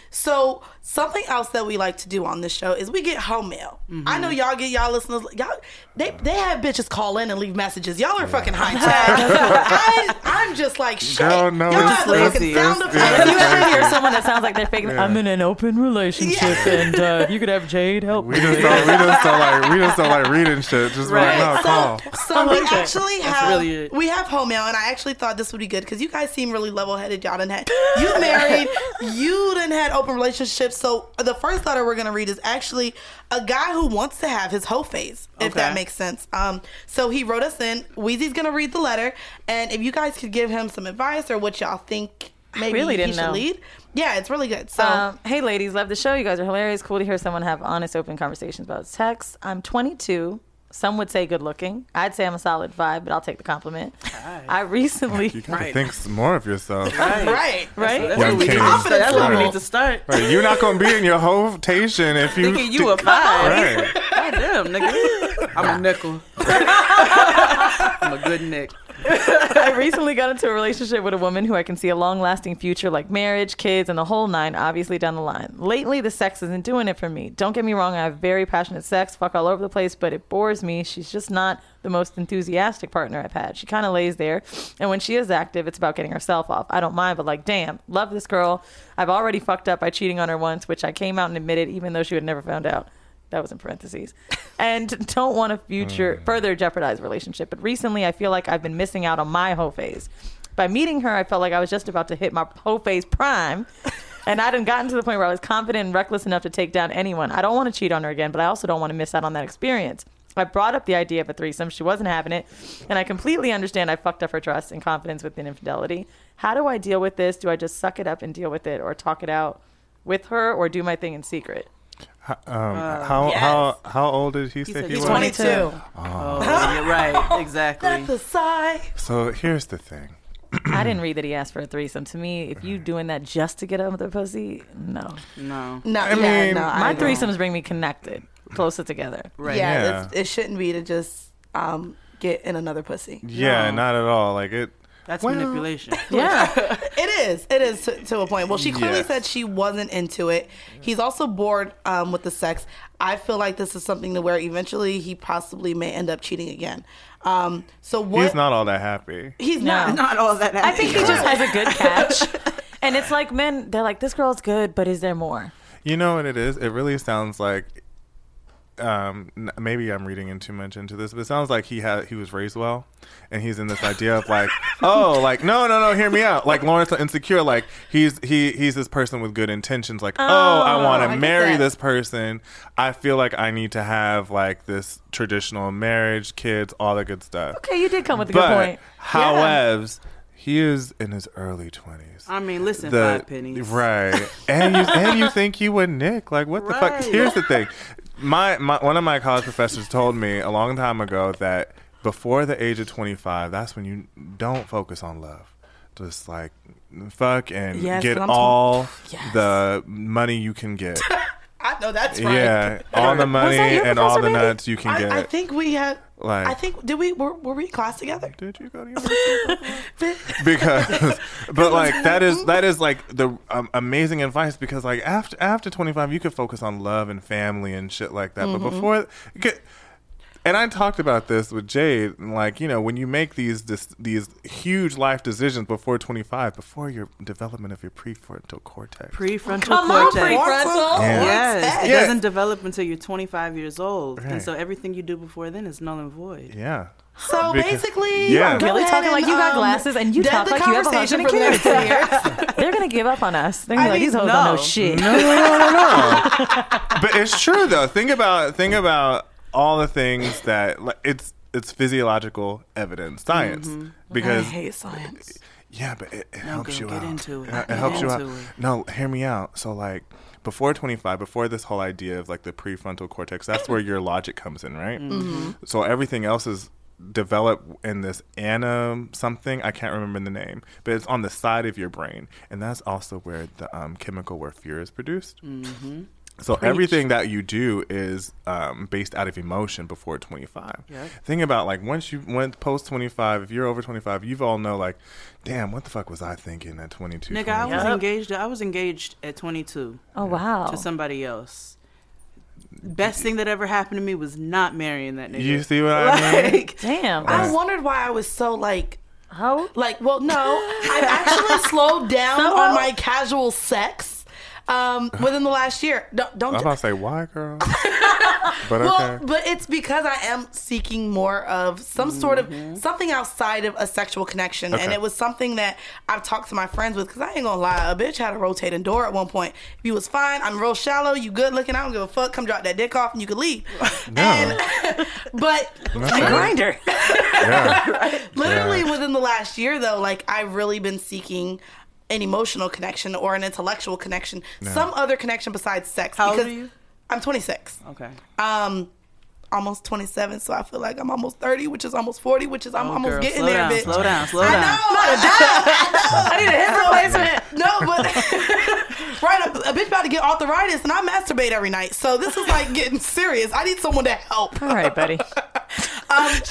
So something else that we like to do on this show is we get home mail. Mm-hmm. I know y'all listeners, they have bitches call in and leave messages. Y'all are fucking high tech. I'm just like, shit. Girl, no, y'all have the fucking sound effects. You ever hear someone that sounds like they're faking? I'm in an open relationship, and you could have Jade help. We just don't like reading shit. Just like, no, call. So we have home mail, and I actually thought this would be good because you guys seem really level-headed. Y'all you married, you done had open relationships. So the first letter we're gonna read is actually a guy who wants to have his hoe phase, if that makes sense. So he wrote us in. Weezy's gonna read the letter, and if you guys could give him some advice or what y'all think maybe he should lead. Yeah, it's really good. So, hey, ladies, love the show. You guys are hilarious. Cool to hear someone have honest, open conversations about sex. I'm 22. Some would say good looking. I'd say I'm a solid 5, but I'll take the compliment. I recently... You gotta think more of yourself. Right. That's where we need to start. Right. You're not gonna be in your hotation if you... Thinking you a 5. Right. Goddamn, nigga. I'm a nickel. I'm a good nick. I recently got into a relationship with a woman who I can see a long-lasting future, like marriage, kids, and the whole 9, obviously down the line. Lately, the sex isn't doing it for me. Don't get me wrong, I have very passionate sex, fuck all over the place, but it bores me. She's just not the most enthusiastic partner I've had. She kind of lays there, and when she is active, it's about getting herself off. I don't mind, but like, damn, love this girl. I've already fucked up by cheating on her once, which I came out and admitted, even though she would never found out. That was in parentheses. And don't want to further jeopardize relationship. But recently, I feel like I've been missing out on my hoe phase. By meeting her, I felt like I was just about to hit my hoe phase prime. And I hadn't gotten to the point where I was confident and reckless enough to take down anyone. I don't want to cheat on her again, but I also don't want to miss out on that experience. I brought up the idea of a threesome. She wasn't having it. And I completely understand I fucked up her trust and confidence with an infidelity. How do I deal with this? Do I just suck it up and deal with it, or talk it out with her, or do my thing in secret? How old did he say he was? 22. You're right. Exactly. That's a sigh. So here's the thing. I didn't read that he asked for a threesome. To me, if you doing that just to get other pussy, no. My threesomes bring me connected, closer together. Right. Yeah. It shouldn't be to just get in another pussy. Yeah, not at all. Like it. That's manipulation. Yeah. It is to a point. Well, she clearly said she wasn't into it. He's also bored with the sex. I feel like this is something to where eventually he possibly may end up cheating again. So what? He's not all that happy. He's not all that happy. I think he just has a good catch. And it's like men, they're like, this girl's good, but is there more? You know what it is? It really sounds like maybe I'm reading in too much into this, but it sounds like he was raised well, and he's in this idea of like, oh, like no, hear me out. Like Lawrence Insecure, like he's this person with good intentions. Like, I want to marry this person. I feel like I need to have like this traditional marriage, kids, all that good stuff. Okay, you did come with a good point. However, he is in his early 20s. I mean, listen, 5 pennies. Right. And you think you would Nick. Like, what the fuck? Here's the thing. My one of my college professors told me a long time ago that before the age of 25, that's when you don't focus on love. Just like fuck and get all the money you can get. I know that's right. Yeah, all the money and all the nuts you can get. I think we had. Like, I think were we in class together? Did you go to university? Because, but like that is like the amazing advice, because like after 25 you could focus on love and family and shit like that. But before, and I talked about this with Jade, like, you know, when you make these huge life decisions before 25, before your development of your prefrontal cortex. Prefrontal cortex. Prefrontal. Yes. It doesn't develop until you're 25 years old. Right. And so everything you do before then is null and void. Yeah. So basically, you're really talking like you got glasses and you talk like you have a husband and kids. They're going to give up on us. They're going to be like, these hoes don't know shit. No. But it's true, though. Think about all the things that it's physiological evidence, science. Because I hate science. Yeah, but it helps you out. Get into it. It helps you out. No, hear me out. So like before 25, before this whole idea of like the prefrontal cortex, that's where your logic comes in, right? So everything else is developed in this something, I can't remember the name, but it's on the side of your brain, and that's also where the chemical where fear is produced. So everything that you do is based out of emotion before 25. Yep. Think about like once post 25, if you're over 25, you've all know like, damn, what the fuck was I thinking at 22? Nigga, I was engaged at 22. Oh wow. To somebody else. Best thing that ever happened to me was not marrying that nigga. You see what I mean? Damn. I wondered why I was so like. How? Like, well, no, I've actually slowed down on my casual sex. Within the last year. Don't I'm about to say why, girl. But well, okay. But it's because I am seeking more of some sort of something outside of a sexual connection. And it was something that I've talked to my friends with, because I ain't gonna lie, a bitch had a rotating door at one point. If you was fine, I'm real shallow, you good looking, I don't give a fuck, come drop that dick off and you could leave. No. But grinder. Literally within the last year though, like I've really been seeking an emotional connection or an intellectual connection, some other connection besides sex. How old are you? I'm 26. Okay. Almost 27, so I feel like I'm almost 30, which is almost 40, which is I'm almost getting there, bitch. Slow down. I need a hip replacement. No, but right, a bitch about to get arthritis, and I masturbate every night, so this is like getting serious. I need someone to help. All right, buddy. But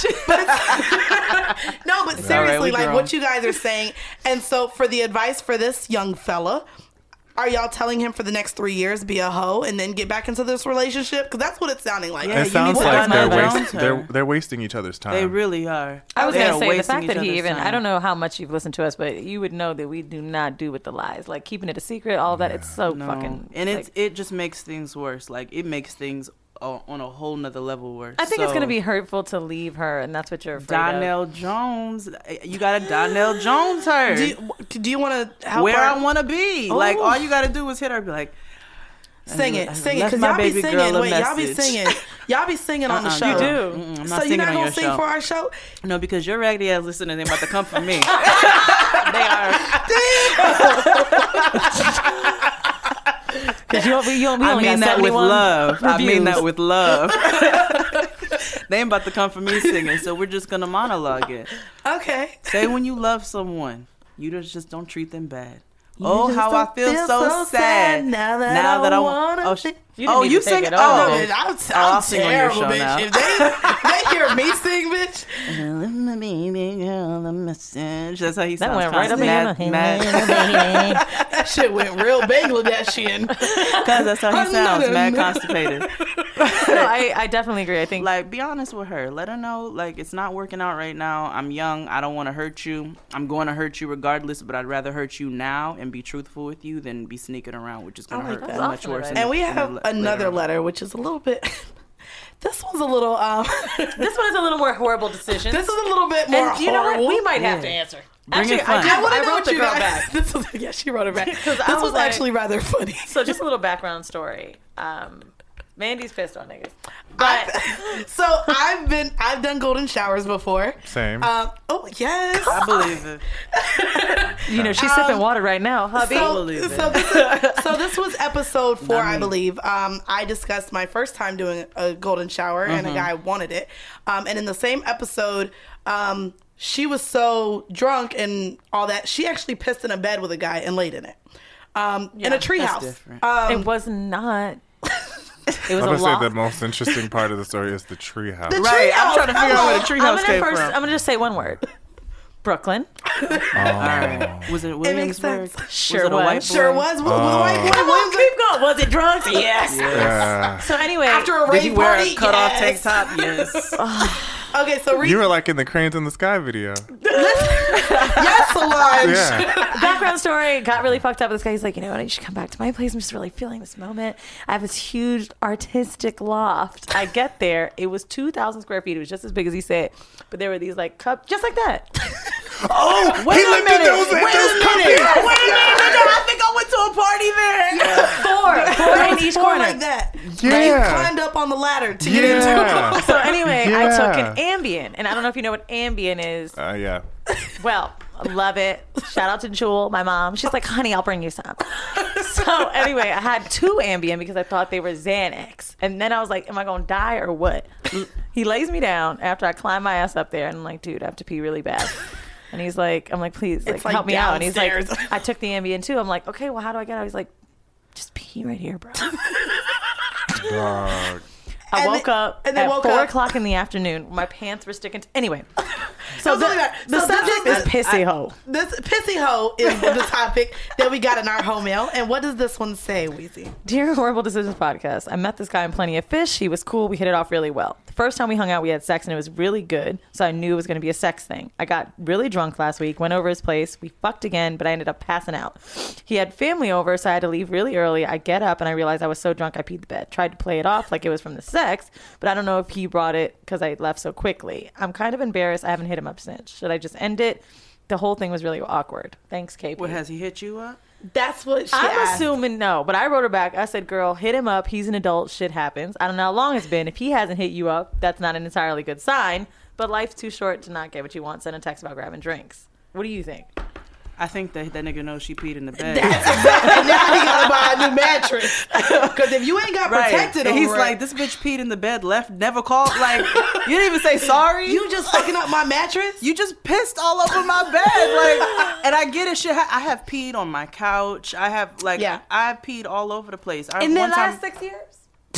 seriously, like what you guys are saying, and so for the advice for this young fella, are y'all telling him for the next 3 years be a hoe and then get back into this relationship? Because that's what it's sounding like. Yeah, it sounds like they're wasting each other's time. They really are. I was going to say, the fact that he even, I don't know how much you've listened to us, but you would know that we do not do with the lies. Like keeping it a secret, all that. It's so fucking. And it just makes things worse. Like it makes things on a whole nother level worse. I think it's going to be hurtful to leave her, and that's what you're afraid Donnell of. Jones. You got to Donnell Jones her. Do you want to help where her? I want to be. Oh. Like, all you got to do is hit her and be like, Sing it, because y'all be singing. Wait, y'all be singing. Y'all be singing on the show. You do. I'm not so you're not going to sing for our show? No, because your raggedy ass listeners ain't about to come for me. They are. I mean that with love. I mean that with love. They ain't about to come for me singing, so we're just gonna monologue it. Okay. Say when you love someone, you just don't treat them bad. Oh, how I feel so sad now that I want. You sing it. I'll sing terrible, on your show bitch. Now. If they hear me sing, bitch. Baby girl, the message. That's how he sounds. That went right up in That shit went real Bangladeshian. Because that's how he sounds. Mad constipated. No, I definitely agree. I think, like, be honest with her. Let her know, like, it's not working out right now. I'm young. I don't want to hurt you. I'm going to hurt you regardless, but I'd rather hurt you now and be truthful with you than be sneaking around, which is going to hurt that much worse. And we have another letter, which is a little bit... This one's a little. This one is a little more horrible decision. This is a little bit more. And you know horrible. what? We might have to answer. Bring it Actually, fun. I I wrote the girl guys, back. This was, she wrote it back. This I was was like- actually rather funny. So just a little background story. Mandy's pissed on niggas. But So I've done golden showers before. Same. Oh yes. I believe it. you know, she's sipping water right now, hubby. believe it. So this was episode 4, I believe. I discussed my first time doing a golden shower, and a guy wanted it. And in the same episode, she was so drunk and all that, she actually pissed in a bed with a guy and laid in it. In a treehouse. different. It was not. It was I'm a gonna say lot. the most interesting part of the story is the treehouse. Right. I'm trying to figure out where the I'm treehouse came from. gonna just say one word. Brooklyn. All right. Was it It makes Williamsburg? sense. Sure Was it a was. white boy? Sure was. Was a white boy. Come on, keep going. Was it drugs? Yes. Yeah. So anyway, After a Did rave he wear party, a cut-off yes. tank top? Yes. Okay, so You were like in the Cranes in the Sky video. yes, Solange. Yeah. background story, got really fucked up. This guy's like, you know what, you should come back to my place. I'm just really feeling this moment. I have this huge artistic loft. I get there. It was 2,000 square feet. It was just as big as he said. But there were these like cups, just like that. Oh, Wait he a lifted minute. those Wait a minute. Wait a minute. I think I went to a party there. Four in each Four corner. like that. Yeah. And you climbed up on the ladder to get into Yeah. it. So anyway, I Yeah. took an Ambien. And I don't know if you know what Ambien is. Yeah. Well, I love it. Shout out to Jewel, my mom. She's like, honey, I'll bring you some. So anyway, I had 2 Ambien because I thought they were Xanax. And then I was like, am I going to die or what? He lays me down after I climb my ass up there. And I'm like, dude, I have to pee really bad. And he's like, I'm like, please, like, It's like help me out. And he's like, downstairs. I took the Ambien too. I'm like, okay, well, how do I get out? He's like, just pee right here, bro. Dog. I And woke then- up and then at woke 4 up. o'clock in the afternoon. My pants were sticking. Anyway, so It was only the, that. the So subject this is is- pissy hoe. This pissy hoe is the topic that we got in our home mail. And what does this one say, Weezy? Dear Horrible Decisions Podcast, I met this guy in Plenty of Fish. He was cool. We hit it off really well. The first time we hung out, we had sex, and it was really good. So I knew it was going to be a sex thing. I got really drunk last week, went over his place. We fucked again, but I ended up passing out. He had family over, so I had to leave really early. I get up, and I realized I was so drunk I peed the bed. Tried to play it off like it was from the sex, but I don't know if he brought it because I left so quickly. I'm kind of embarrassed. I haven't hit him up since. Should I just end it? The whole thing was really awkward. Thanks, KP. What, has he hit you up? That's what she I'm asked. assuming no, but I wrote her back. I said, girl, hit him up. He's an adult. Shit happens. I don't know how long it's been. If he hasn't hit you up, that's not an entirely good sign. But life's too short to not get what you want. Send a text about grabbing drinks. What do you think? I think that nigga knows she peed in the bed. That's exactly. Now he gotta buy a new mattress. Because if you ain't got protected And over he's it, like, this bitch peed in the bed, left, never called. Like, you didn't even say sorry. you just fucking up my mattress. You just pissed all over my bed, like, and I get it. Shit, I have peed on my couch. I have Yeah. I peed all over the place. In the one last time, 6 years?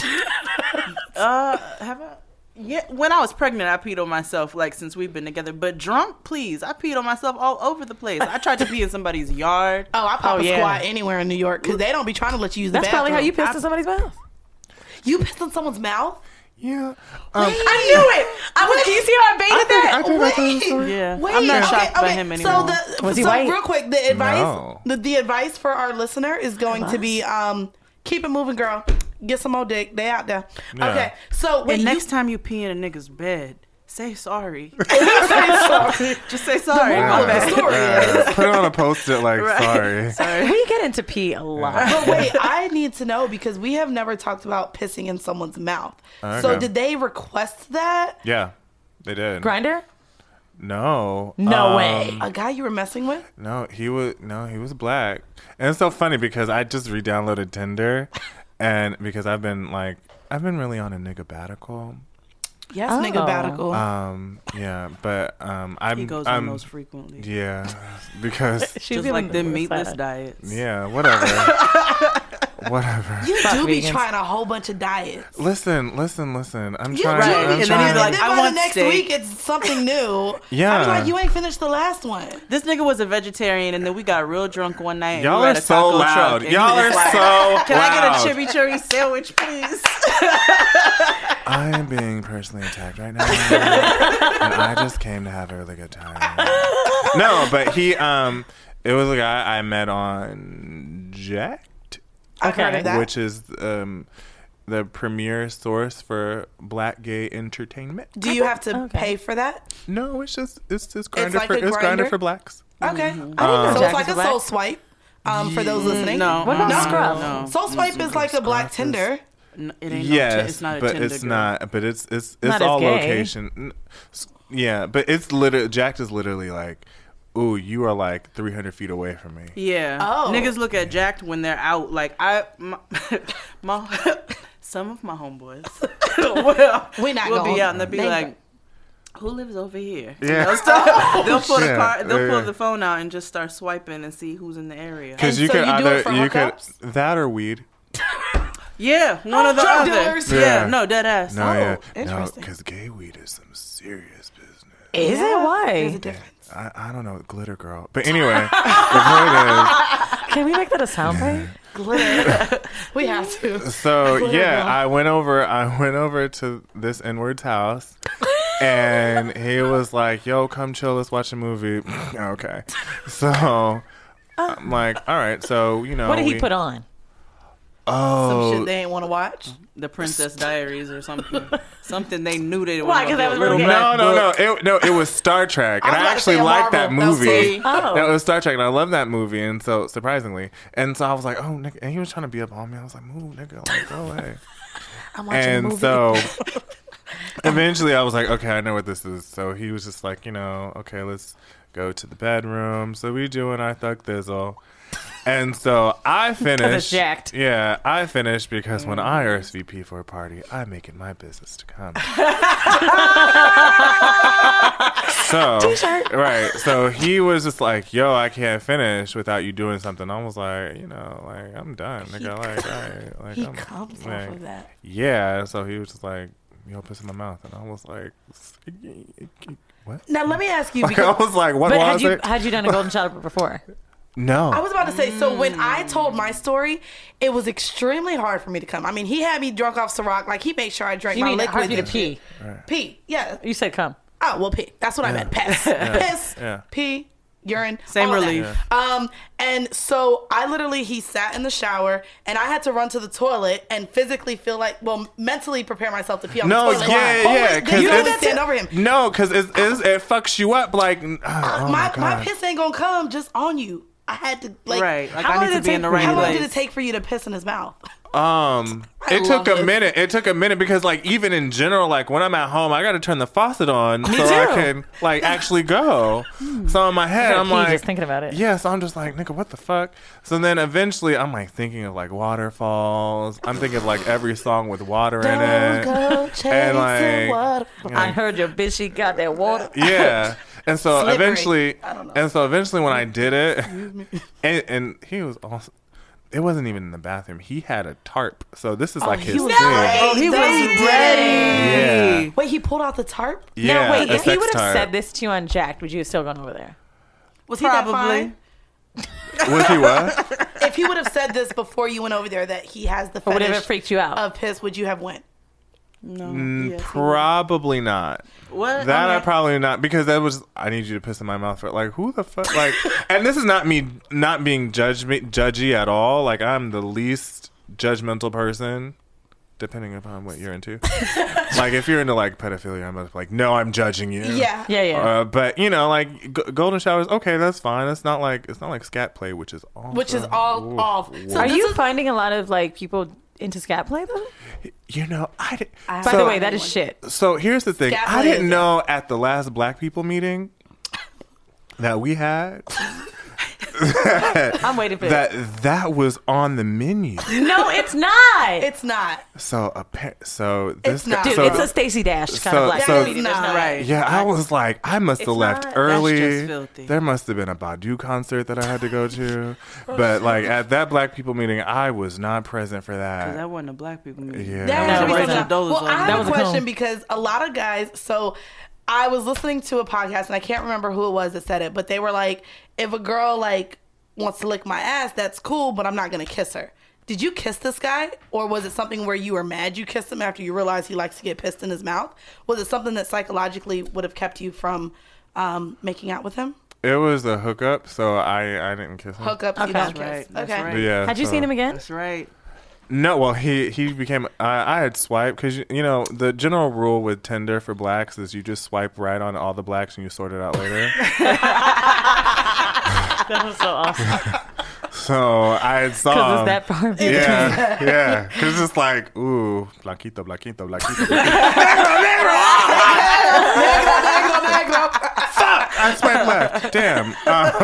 have I? Yeah, when I was pregnant, I peed on myself. Like since we've been together, but drunk, please, I peed on myself all over the place. I tried to pee in somebody's yard. Oh, I pop Oh, a yeah. squat anywhere in New York because they don't be trying to let you use the That's bathroom. probably how you pissed in somebody's mouth. You pissed in someone's mouth? Yeah. I knew it. You see how I baited that? I think I told the story. Yeah, Wait, I'm not okay, shocked by okay. him anymore. Was he so white? real quick, the advice, No. the advice for our listener is going to be, keep it moving, girl. Get some more dick. They out there. Yeah. Okay, so wait, and you, next time you pee in a nigga's bed, say sorry. sorry. Just say sorry. moral My of the bad. story is, Put it on a post-it like, sorry. Sorry. We get into pee a lot. but wait, I need to know because we have never talked about pissing in someone's mouth. So Okay. did they request that? Yeah, they did. Grinder? No. No way. A guy you were messing with? No, he was black. And it's so funny because I just re-downloaded Tinder and because I've been really on a nigga-batical. Yes, Oh. nigga batical. Yeah, but He goes on those frequently. Yeah, because She's Just like them the meatless side. diets. yeah, whatever. Whatever. You Fuck do be vegans. trying a whole bunch of diets. Listen. I'm You trying. do. Right. I'm And then trying. he'd be like, and then I by the want next steak. week it's something new. Yeah. I was like, you ain't finished the last one. This nigga was a vegetarian, and then we got real drunk one night. and Y'all we were are at a so taco loud. truck, and he Y'all was are like, so Can I loud. get a chimichurri sandwich, please? I am being personally attacked right now, and I just came to have a really good time. No, but he, it was a guy I met on Jacked, I've heard of that. which is, the premier source for Black gay entertainment. Do you have to pay for that? No, it's just Grindr like for a Grindr? for blacks. Okay. know So Jack it's like is a black. Soul Swipe. For those listening. No. What about No. Scruff? No. Soul Swipe is like a black Tinder. It ain't Yes, it's not a but Tinder it's girl. not. But it's Not all as gay. location. Yeah, but it's literally Jacked is literally like, ooh, you are like 300 feet away from me. Yeah. Oh. Niggas look at Jacked when they're out. Like some of my homeboys We not will going be out and they'll be name like, "Who lives over here?" Yeah. They'll pull the Yeah, car. They'll pull yeah. the phone out and just start swiping and see who's in the area. Because And you so could you do it either for you could hookups? that or weed. Yeah, one or the drug other. dealers. Yeah, Yeah. no, dead ass. No, yeah, no, interesting. because gay weed is some serious business. Is it? There's a Why? difference. I don't know, glitter girl. But anyway, the point Can we make that a soundbite? Glitter. We have to. is, so Glitter yeah, girl. I went over to this N-word's house, and he was like, "Yo, come chill, let's watch a movie." Okay, so I'm like, all right, so What did he put on? Some Oh, shit they ain't want to watch. The Princess Diaries or something. Something they knew they Why, were 'cause that was little really black no, it was Star Trek, I and was I about to actually say a liked that Marvel. That was movie. cool. Oh. That was Star Trek, and I love that movie, and so surprisingly, and so I was like, oh, nigga, and he was trying to be up on me. I was like, move, nigga, like go away. I'm watching a And movie. so eventually, I was like, okay, I know what this is. So he was just like, okay, let's go to the bedroom. So we doing our thug thizzle. And so I finished. Jacked. Yeah, I finished because when I RSVP for a party, I make it my business to come. So, right. So he was just like, yo, I can't finish without you doing something. I was like, like, I'm done. Nigga, like, all right. Like, he I'm, comes like, off of that. yeah. So he was just like, piss in my mouth. And I was like, what? Now let me ask you Like, I because was like, what But was had you it? had you done a golden shower before? No. I was about to say, so when I told my story, it was extremely hard for me to come. I mean, he had me drunk off Ciroc. Like, he made sure I drank You my mean hard liquids. for you to and pee? shit. Pee, yeah. You said come. Oh, well, pee. That's what I meant. Piss. Piss, Yeah. pee, urine. Same all of that. relief. And so he sat in the shower, and I had to run to the toilet and physically mentally prepare myself to pee on No, the toilet. yeah. Because you didn't stand over him. No, because it fucks you up. Like, oh my my God. piss ain't gonna come just on you. I had to Right. Like, how I long need did to it be take in the for- right How long place. did it take for you to piss in his mouth? It took love a it. minute. It took a minute because, like, even in general, like when I'm at home, I got to turn the faucet on so I too. can like actually go. So in my head, gotta I'm pee like, just thinking about it. Yeah, so I'm just like, nigga, what the fuck? So then eventually, I'm like thinking of like waterfalls. I'm thinking of like every song with water in it. Go chasing And, like, waterfalls. I heard your bitch. She got that water. Yeah. And so Slippery. eventually, I don't know. when I did it, and he was also, it wasn't even in the bathroom. He had a tarp. So this is like he his was thing. ready. Oh, he was ready. Yeah. Wait, he pulled out the tarp? Yeah. Now wait, a if he sex would have tarp. said this to you on Jacked, would you have still gone over there? Was he that Probably. fine? Was he what? If he would have said this before you went over there that he has the Or would it fetish have freaked you out? of piss, would you have went? No. Yes, Probably not. What? That I Okay. probably not, because that was, I need you to piss in my mouth for, like, who the fuck, like, and this is not me not being judgy at all. Like, I'm the least judgmental person, depending upon what you're into. Like, if you're into like pedophilia, I'm like, no, I'm judging you. Yeah. Yeah. But like golden showers, okay, that's fine. It's not like scat play, which is awesome. Which is all off. So Are this you is- finding a lot of like people into scat play though? By By the way, that is shit. So here's the thing. Scat I play didn't is- know at the last Black people meeting that we had I'm waiting for that. that was on the menu. No, it's not. It's not. So this It's not. Dude, so it's a Stacey Dash kind of black so- comedy. There's no Right. way. yeah, I was like, I must have left early. just filthy. There must have been a Badu concert that I had to go to, but like at that Black people meeting, I was not present for that. That wasn't a black people meeting. Yeah. That No, was right something now. else. Dollar Well, Zone. I That have was a a question comb. because a lot of guys. So I was listening to a podcast and I can't remember who it was that said it, but they were like, if a girl like wants to lick my ass, that's cool, but I'm not gonna kiss her. Did you kiss this guy, or was it something where you were mad you kissed him after you realized he likes to get pissed in his mouth? Was it something that psychologically would have kept you from making out with him? It was a hookup, so I didn't kiss him. Hookups, Okay. you don't That's kiss. right. That's Okay. right. But yeah. Had you so- seen him again? That's right. No, well, he became. I had swiped because the general rule with Tinder for blacks is you just swipe right on all the blacks and you sort it out later. That was so awesome. So I saw. Because it's that far between. Yeah. Because it's like, ooh, blanquito. Fuck! I swiped left. Damn.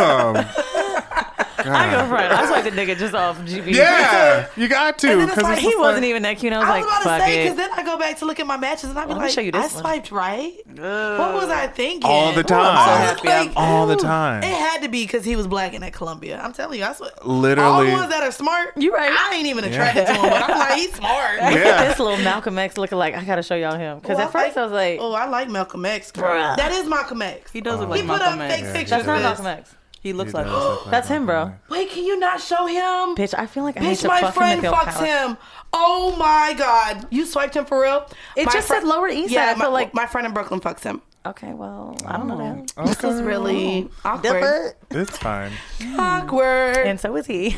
I go front. I swiped the nigga just off GB. Yeah, you got to. And then it's Because like, He wasn't even that cute. I was I like, was about fuck to say, it. because then I go back to look at my matches and I be Let me like, show you I this one. swiped right. What was I thinking? all the I'm so time. happy. Like, All the It time. had to be because he was black and at Columbia. I'm telling you, that's what. Literally. All the ones that are smart, You right. I ain't even attracted to him, but I'm like, he's smart. Yeah. This little Malcolm X looking like, I gotta show y'all him. Because Oh, at first I was like, oh, I like Malcolm X. Girl. Bruh. That is Malcolm X. He does look He like put up Malcolm fake X. pictures. that's not of Malcolm this. X. He looks He like. does look like That's him, bro. Malcolm X. Wait, can you not show him? Bitch, I feel like I need Bitch, to my fuck friend him to feel fucks power. him. Oh my God. You swiped him for real? It My just said Lower East Side. Yeah, I feel like. my friend in Brooklyn fucks him. Okay, well, I don't know that. This is really awkward. It's fine. Awkward. And so is he.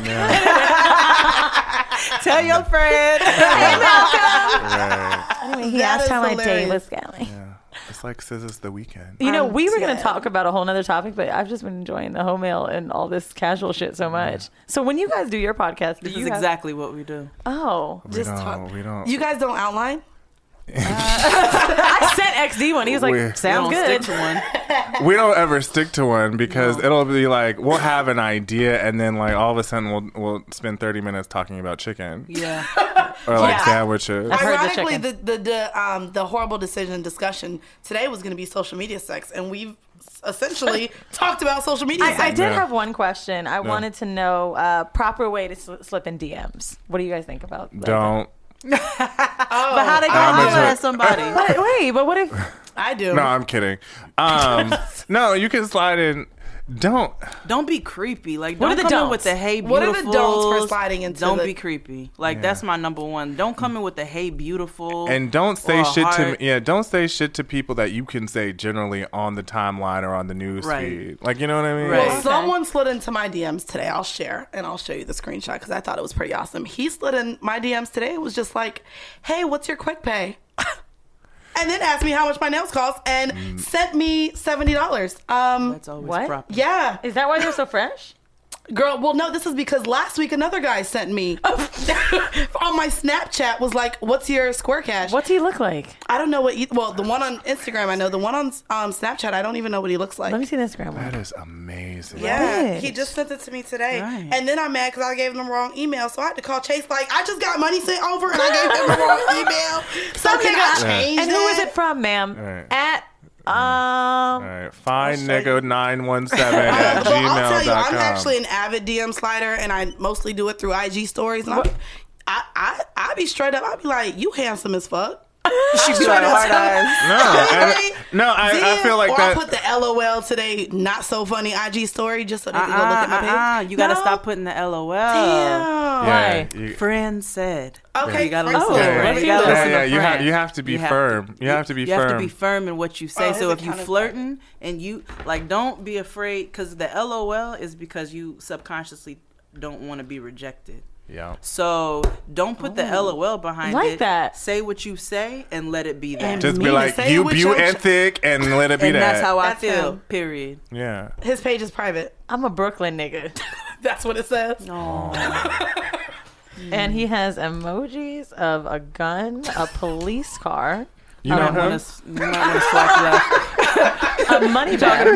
Tell your friend. Right. Anyway, he That asked is how my day hilarious. was going. Yeah. It's like Scissors the Weekend. You know, we were going dead. to talk about a whole nother topic, but I've just been enjoying the home mail and all this casual shit so much. So when you guys do your podcast, do This you is have- exactly what we do. Oh. We Just don't. talk. We don't. You guys don't outline? I sent XD one. He was like, We- sounds We don't good. stick to one. We don't ever stick to one because it'll be like we'll have an idea and then like all of a sudden we'll spend 30 minutes talking about chicken Yeah. or like Yeah. sandwiches. I've heard the Ironically, chicken. the horrible decision discussion today was going to be social media sex, and we've essentially talked about social media sex. I did Yeah. have one question. I wanted to know proper way to slip in DMs. What do you guys think about that? Don't. But how they I'm gonna a- holler at somebody? But what if I do. No, I'm kidding. No, you can slide in. Don't. Don't be creepy. Like, What are don't the come in don'ts? with the hey What beautiful. are the don'ts for sliding into Don't the- be creepy. Like, that's my number one. Don't come in with the hey beautiful. And don't say or shit to heart. me. Yeah, don't say shit to people that you can say generally on the timeline or on the news Right. feed. Like, you know what I mean? Right. Well, Okay. someone slid into my DMs today. I'll share and I'll show you the screenshot because I thought it was pretty awesome. He slid in my DMs today. It was just like, "Hey, what's your quick pay?" And then asked me how much my nails cost and sent me $70. That's always What? proper. Yeah, is that why they're so fresh? girl. Well, no, this is because last week another guy sent me on my Snapchat was like, "What's your Square Cash?" What's he look like? I don't know what. Well, the one on Instagram I know. The one on Snapchat I don't even know what he looks like. Let me see the Instagram one. That is amazing. Yeah, Bitch. he just sent it to me today. Right. And then I'm mad because I gave him the wrong email. So I had to call Chase like, I just got money sent over and I gave him the wrong email. So can I change And who is it from, ma'am? Right. At All right. Find I'll show you. nigga917 at Well, I'll tell you, I'm gmail.com. actually an avid DM slider and I mostly do it through IG stories. And I be straight up, I be like, you handsome as fuck. She be like hard eyes. I feel like or that. I put the LOL today, not so funny IG story just so they can go look at my page. You gotta No? stop putting the LOL. Damn. Why? Friend said. Okay, You gotta friend listen. said. to let's You hear gotta this. listen to You friend. have to be You have firm. You have to be You have to firm. be firm in what you say. Oh, So his if you account is flirting and you like, don't be afraid because the LOL is because you subconsciously don't want to be rejected. Yeah. So don't put the LOL behind Like it. that. Say what you say and let it be that. Just Me be to like, say you with beau your and thick, and let it be and that. that's how I That's feel. him. Period. Yeah. His page is private. I'm a Brooklyn nigga. That's what it says. And he has emojis of a gun, a police car, You know You might him? want to swipe left. a money bag.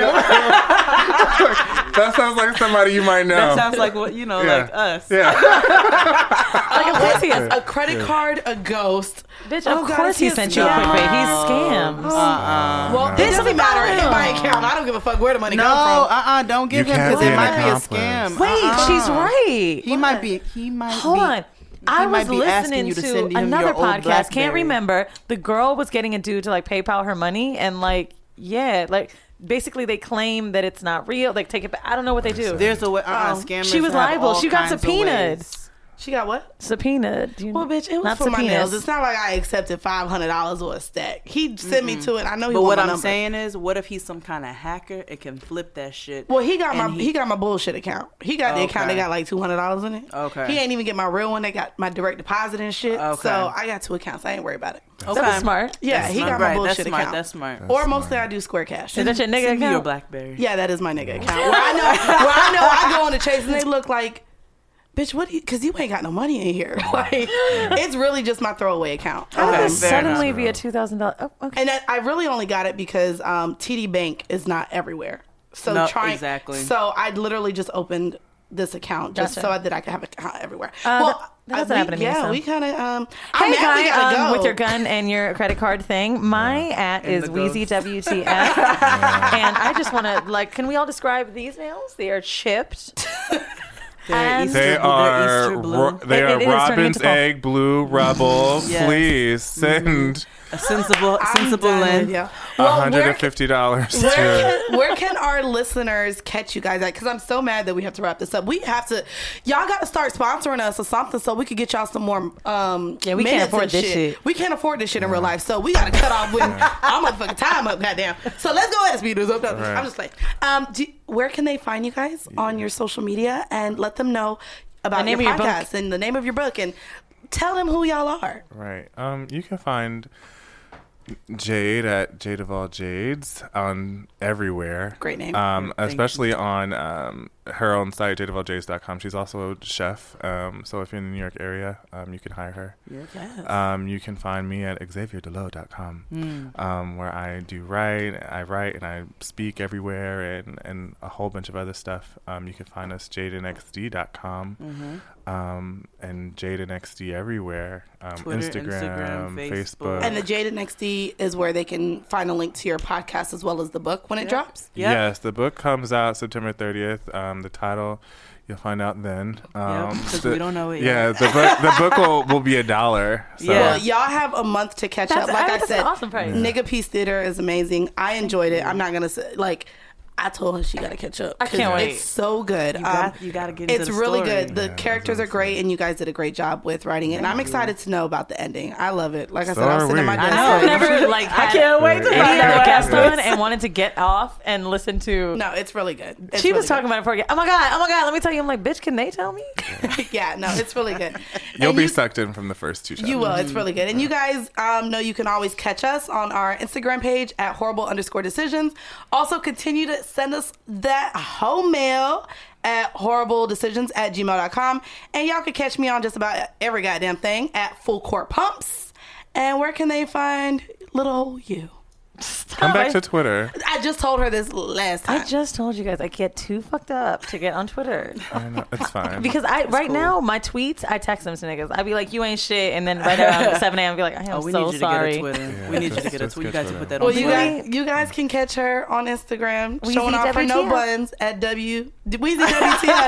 That sounds like somebody you might know. That sounds like what Yeah. like us. Yeah. Like, of course he has. A credit card, a ghost. Bitch, Oh, of God, course he he's sent you a quick pay. He scams. Well, it Bitch, doesn't let me matter. follow In him. my account, I don't give a fuck where the money No, comes from. don't give You him can't because be it an might be a accomplice. scam. Wait, she's right. He might be. Hold on. I might was be asking listening you to to send him another your old podcast. Can't BlackBerry. remember. The girl was getting a dude to like PayPal her money, and like, yeah, like basically they claim that it's not real. Like take it back. I don't know what they do. There's a way. Scammers. She was have liable. all She got kinds of subpoenaed. ways. She got what? Subpoenaed. Well, bitch, it was Not for my subpoenas. nails. It's not like I accepted $500 or a stack. He sent me to it. I know he But want what my I'm number. saying is, what if he's some kind of hacker? It can flip that shit. Well, he got and he got my bullshit account. He got the account that Okay. got like $200 in it. Okay. He ain't even get my real one. They got my direct deposit and shit. Okay. So I got 2 accounts. I ain't worried about it. Okay. That was smart. Yeah, That's he smart. got my Right, bullshit that's smart. account. That's smart. Or mostly I do Square Cash. Is that your nigga Send me your account? BlackBerry. Yeah, that is my nigga account. Where I know I go on the Chase and they look like, bitch, what? Because you ain't got no money in here. Like, it's really just my throwaway account. How did Okay, this fair suddenly enough. be a $2,000? Oh, okay. And I really only got it because TD Bank is not everywhere. So No, trying exactly. So I literally just opened this account just Gotcha. so that I could have an account everywhere. that doesn't happen to me, Yeah, so. we kind of. Hey, we gotta Guy, go. with your gun and your credit card thing, my at And is the ghost. Wheezy WTF. And I just want to, like, can we all describe these nails? They are chipped. And- They are Easter blue. they It are is turning Robin's into fall. egg blue Rebel. Yes. Please send A sensible I'm done lens. with you. Well, where $150 to. where can our listeners catch you guys at? Because I'm so mad that we have to wrap this up. We have to. Y'all got to start sponsoring us or something so we could get y'all some more. Yeah, we can't minutes afford and this shit. We can't afford this shit in real life. So we got to cut off when our motherfucking time up. Goddamn. So let's go ahead and speed this up. Right. I'm just like, where can they find you guys on your social media and let them know about The name your of your book. podcast and the name of your book and tell them who y'all are. Right. You can find Jade at Jade of All Jades on everywhere. Great name. Especially on her own site, jadeofaljades.com. She's also a chef. So if you're in the New York area, you can hire her. Yes. You can find me at xavierdelot.com, where I write and I speak everywhere and a whole bunch of other stuff. You can find us jadenxd.com and jadenxd everywhere. Twitter, Instagram, Facebook. And the Jada XD is where they can find a link to your podcast as well as the book when it drops. Yep. Yes, the book comes out September 30th. The title, you'll find out then. Because we don't know it Yeah, yet. the book will be $1. So. Yeah. Well, y'all have a month to catch up. Like I that's said, an awesome price. Nigga Peace Theater is amazing. I enjoyed it. I'm not gonna say like. I told her she got to catch up. I can't 'cause wait. It's so good. You got to get into It's the really story. good. The characters are great, and you guys did a great job with writing it. And I'm excited to know about the ending. I love it. Like I So said, I was are sitting at we. my I desk. I've know. never like I had can't wait to any find other out. guest on and wanted to get off and listen to. No, it's really good. It's She was really talking about it before. Oh my god! Let me tell you. I'm like, bitch, can they tell me? good. Yeah, no, it's really good. You'll And be you- sucked in from the first 2 chapters. You will. It's really good. And you guys know you can always catch us on our Instagram page at horrible_decisions. Also, continue to send us that home mail at horribledecisions@gmail.com. And y'all can catch me on just about every goddamn thing at Full Court Pumps. And where can they find little you? Come back to Twitter. I just told her this last time. I just told you guys I get too fucked up to get on Twitter I know, it's fine. because now my tweets I text them to niggas. I'd be like, you ain't shit, and then right around 7 a.m. I'd be like, I am Oh, we so need you to sorry. get a Twitter. Yeah, we need you to just- get a just Twitter. You get guys can Twitter. put that Well, on Twitter. you guys can catch her on Instagram Weezy showing off her no WTF. buns at Weezy WTF.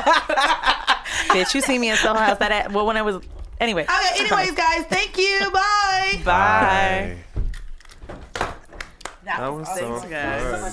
Bitch, you see me in Soho House when I was anyway. Okay, anyways, guys, thank you. Bye. Bye. That was so Thanks, guys. fun.